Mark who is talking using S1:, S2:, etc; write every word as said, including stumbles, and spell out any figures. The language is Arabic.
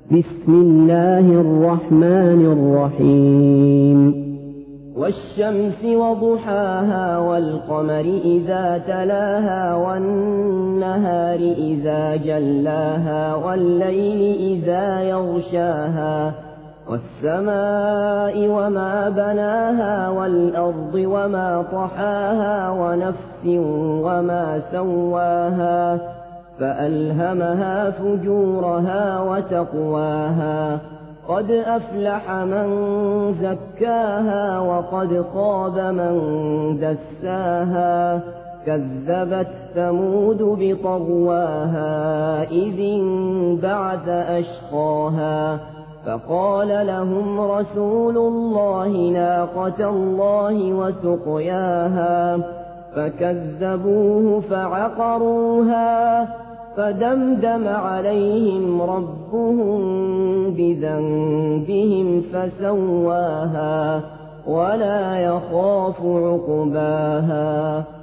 S1: بسم الله الرحمن الرحيم والشمس وضحاها والقمر إذا تلاها والنهار إذا جلاها والليل إذا يغشاها والسماء وما بناها والأرض وما طحاها ونفس وما سواها فألهمها فجورها وتقواها قد أفلح من زكاها وقد خاب من دساها كذبت ثمود بطغواها إذ انبعث أشقاها فقال لهم رسول الله ناقة الله وسقياها فكذبوه فعقروها فدمدم عليهم ربهم بذنبهم فسواها ولا يخاف عقباها.